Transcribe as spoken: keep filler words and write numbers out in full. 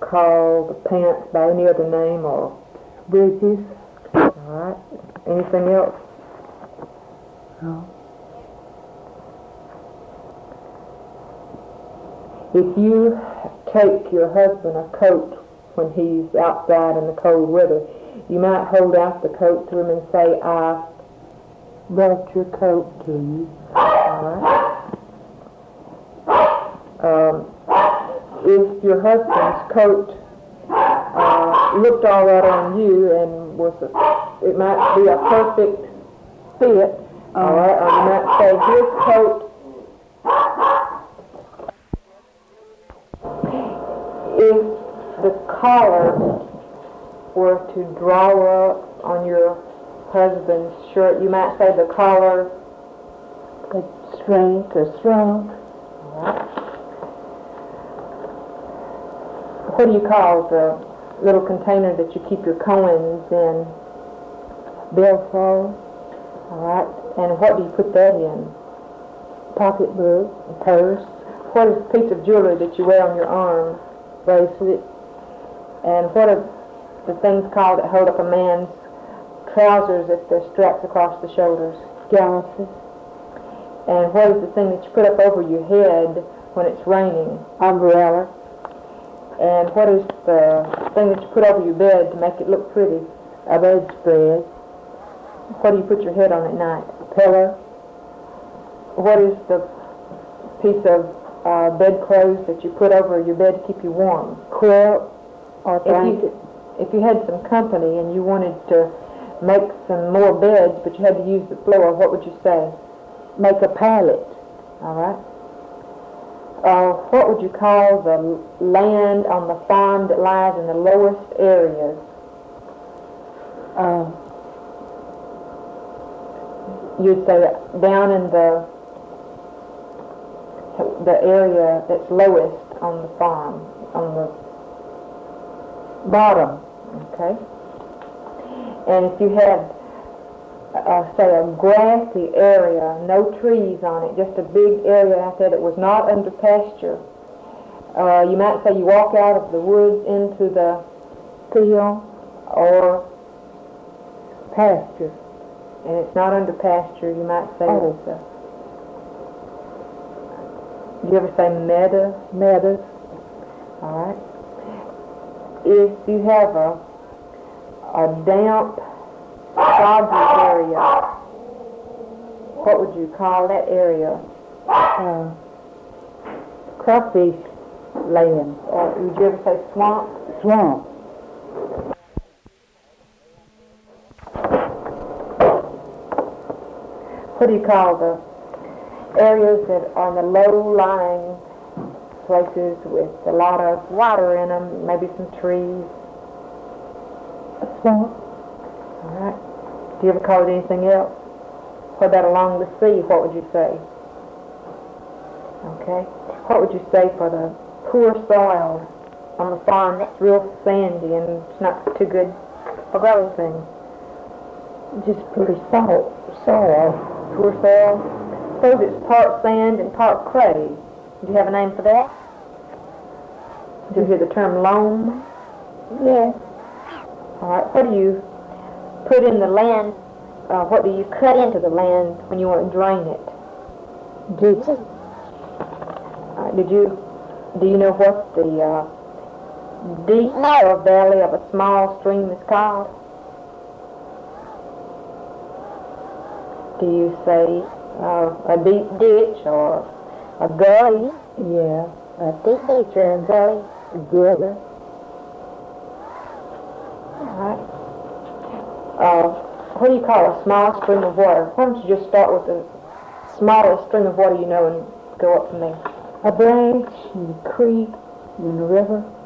call the pants by any other name or Bridges? all right? Anything else? No. If you take your husband a coat when he's outside in the cold weather, you might hold out the coat to him and say, I brought your coat to you. All right. Um, if your husband's coat uh, looked all right on you and was a, it might be a perfect fit, Um, all right, or you might say his coat, if the collar were to draw up on your husband's shirt, you might say the collar it shrank or shrunk. All right. What do you call the little container that you keep your coins in? Billfold. All right. And what do you put that in? Pocketbook. A purse. What is the piece of jewelry that you wear on your arm? Bracelet. And what are the things called that hold up a man's trousers if they're strapped across the shoulders? Glasses. And what is the thing that you put up over your head when it's raining? Umbrella. And what is the thing that you put over your bed to make it look pretty? A bedspread. What do you put your head on at night? Pillow. What is the piece of uh, bedclothes that you put over your bed to keep you warm? Quilt or If you, blanket. if you had some company and you wanted to make some more beds, but you had to use the floor, what would you say? Make a pallet. All right. Uh, what would you call the land on the farm that lies in the lowest areas? Uh, You'd say down in the the area that's lowest on the farm, on the bottom. okay. And if you had, uh, say, a grassy area, no trees on it, just a big area out there that was not under pasture, uh, you might say you walk out of the woods into the Field or pasture. and it's not under pasture, you might say Oh. it's a, do you ever say meadow? Meadows. All right. If you have a a damp, soggy area, what would you call that area? Uh, crawfish land. Or would you ever say swamp? Swamp. What do you call the areas that are in the low-lying places with a lot of water in them, maybe some trees? A swamp. All right. Do you ever call it anything else? What about along the sea? What would you say? Okay. What would you say for the poor soil on the farm that's real sandy and it's not too good for growing things? Just pretty salt. Soil. Poor soil. Suppose it's part sand and part clay. Do you have a name for that? Do you hear the term loam? Yeah. All right. What do you put in the land? Uh, what do you cut into the land when you want to drain it? Ditches. Uh, did you? Do you know what the uh, deep or valley of a small stream is called? Do you say uh, a deep ditch or a gully? Yeah. A deep ditch or a gully. Together. All right. Uh, what do you call a small stream of water? Why don't you just start with the smallest stream of water you know and go up from there? A branch and a creek and a river.